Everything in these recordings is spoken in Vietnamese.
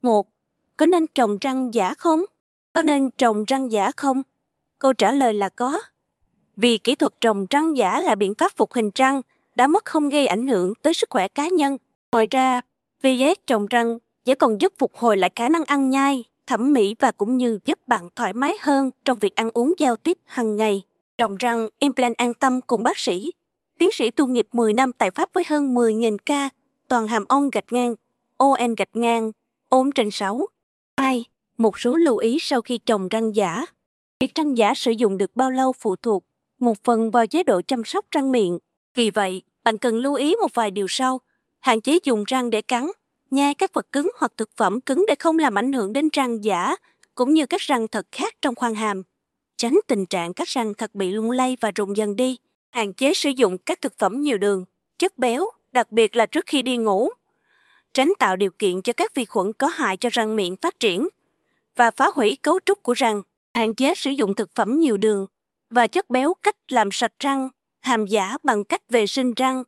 1. Có nên trồng răng giả không? Có nên trồng răng giả không? Câu trả lời là có. Vì kỹ thuật trồng răng giả là biện pháp phục hình răng đã mất không gây ảnh hưởng tới sức khỏe cá nhân. Ngoài ra, VS trồng răng vẫn còn giúp phục hồi lại khả năng ăn nhai, thẩm mỹ và cũng như giúp bạn thoải mái hơn trong việc ăn uống giao tiếp hàng ngày. Trồng răng implant an tâm cùng bác sĩ. Tiến sĩ tu nghiệp 10 năm tại Pháp với hơn 10.000 ca, toàn hàm ong-on-ôn trên 6. 2. Một số lưu ý sau khi trồng răng giả. Việc răng giả sử dụng được bao lâu phụ thuộc một phần vào chế độ chăm sóc răng miệng. Vì vậy, bạn cần lưu ý một vài điều sau. Hạn chế dùng răng để cắn, nhai các vật cứng hoặc thực phẩm cứng để không làm ảnh hưởng đến răng giả, cũng như các răng thật khác trong khoang hàm. Tránh tình trạng các răng thật bị lung lay và rụng dần đi. Hạn chế sử dụng các thực phẩm nhiều đường, chất béo, đặc biệt là trước khi đi ngủ. Tránh tạo điều kiện cho các vi khuẩn có hại cho răng miệng phát triển và phá hủy cấu trúc của răng. Hạn chế sử dụng thực phẩm nhiều đường và chất béo. Cách làm sạch răng hàm giả bằng cách vệ sinh răng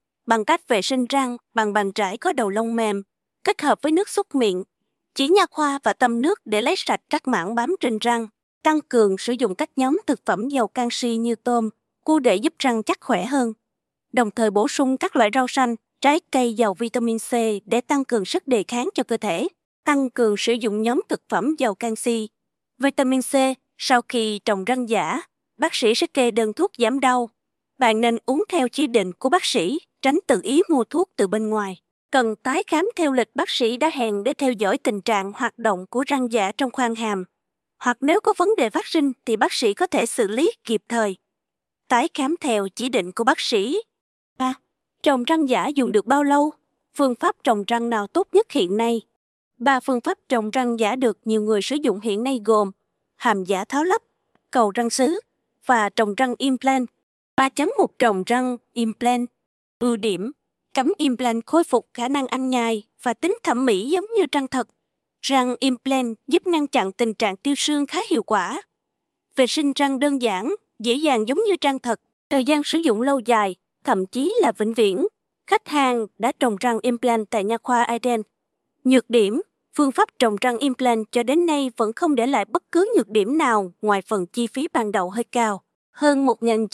bằng bàn chải có đầu lông mềm, kết hợp với nước súc miệng, chỉ nha khoa và tăm nước để lấy sạch các mảng bám trên răng. Tăng cường sử dụng các nhóm thực phẩm giàu canxi như tôm, cua để giúp răng chắc khỏe hơn. Đồng thời bổ sung các loại rau xanh, trái cây giàu vitamin C để tăng cường sức đề kháng cho cơ thể. Tăng cường sử dụng nhóm thực phẩm giàu canxi, vitamin C. Sau khi trồng răng giả, bác sĩ sẽ kê đơn thuốc giảm đau. Bạn nên uống theo chỉ định của bác sĩ, tránh tự ý mua thuốc từ bên ngoài. Cần tái khám theo lịch bác sĩ đã hẹn để theo dõi tình trạng hoạt động của răng giả trong khoang hàm. Hoặc nếu có vấn đề phát sinh thì bác sĩ có thể xử lý kịp thời. Tái khám theo chỉ định của bác sĩ. 3. Trồng răng giả dùng được bao lâu? Phương pháp trồng răng nào tốt nhất hiện nay? 3 phương pháp trồng răng giả được nhiều người sử dụng hiện nay gồm hàm giả tháo lắp, cầu răng sứ và trồng răng implant. 3.1 Trồng răng implant. Ưu điểm: cắm implant khôi phục khả năng ăn nhai và tính thẩm mỹ giống như răng thật. Răng implant giúp ngăn chặn tình trạng tiêu xương khá hiệu quả. Vệ sinh răng đơn giản, dễ dàng giống như răng thật. Thời gian sử dụng lâu dài, thậm chí là vĩnh viễn. Khách hàng đã trồng răng implant tại nha khoa Eden. Nhược điểm: phương pháp trồng răng implant cho đến nay vẫn không để lại bất cứ nhược điểm nào ngoài phần chi phí ban đầu hơi cao. Hơn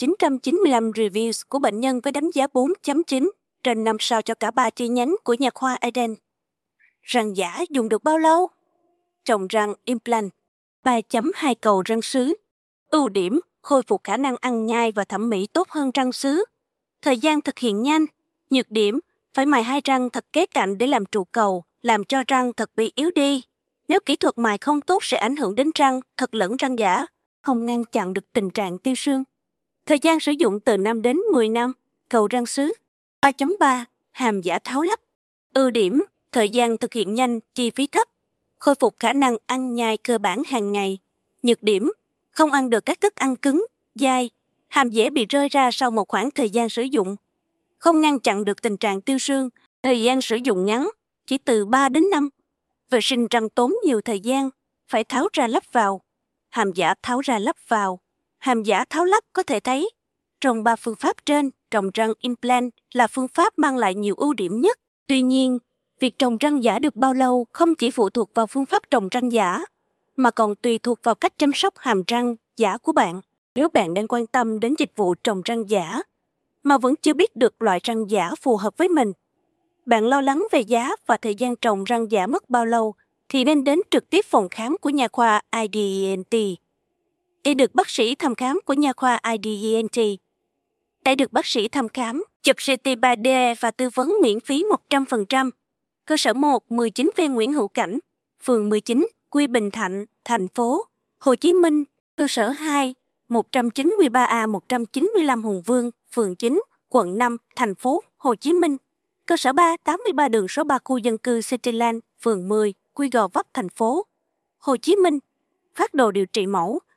1.995 reviews của bệnh nhân với đánh giá 4.9 trên 5 sao cho cả 3 chi nhánh của nha khoa Eden. Răng giả dùng được bao lâu? Trồng răng implant. 3.2 Cầu răng sứ. Ưu điểm: khôi phục khả năng ăn nhai và thẩm mỹ tốt hơn răng sứ. Thời gian thực hiện nhanh. Nhược điểm: phải mài hai răng thật kế cạnh để làm trụ cầu, làm cho răng thật bị yếu đi. Nếu kỹ thuật mài không tốt sẽ ảnh hưởng đến răng thật lẫn răng giả, không ngăn chặn được tình trạng tiêu xương. Thời gian sử dụng từ 5 đến 10 năm. Cầu răng sứ. 3.3 Hàm giả tháo lắp. Ưu điểm: thời gian thực hiện nhanh, chi phí thấp, khôi phục khả năng ăn nhai cơ bản hàng ngày. Nhược điểm: không ăn được các thức ăn cứng, dai, hàm dễ bị rơi ra sau một khoảng thời gian sử dụng. Không ngăn chặn được tình trạng tiêu xương, thời gian sử dụng ngắn, chỉ từ 3 đến 5. Vệ sinh răng tốn nhiều thời gian, phải tháo ra lắp vào. Hàm giả tháo ra lắp vào, hàm giả tháo lắp có thể thấy. Trong 3 phương pháp trên, trồng răng implant là phương pháp mang lại nhiều ưu điểm nhất. Tuy nhiên, việc trồng răng giả được bao lâu không chỉ phụ thuộc vào phương pháp trồng răng giả, mà còn tùy thuộc vào cách chăm sóc hàm răng giả của bạn. Nếu bạn đang quan tâm đến dịch vụ trồng răng giả, mà vẫn chưa biết được loại răng giả phù hợp với mình, bạn lo lắng về giá và thời gian trồng răng giả mất bao lâu, thì nên đến trực tiếp phòng khám của nha khoa IDENT. Để được bác sĩ thăm khám của nha khoa IDENT. Để được bác sĩ thăm khám, chụp CT 3D và tư vấn miễn phí 100%. Cơ sở 1, 19V Nguyễn Hữu Cảnh, phường 19, Quy Bình Thạnh, thành phố Hồ Chí Minh. Cơ sở 2, 193A 195 Hùng Vương, phường 9, quận 5, thành phố Hồ Chí Minh. Cơ sở 3, 83 đường số 3 khu dân cư Cityland, phường 10, Quy Gò Vấp, thành phố Hồ Chí Minh. Phác đồ điều trị mẫu,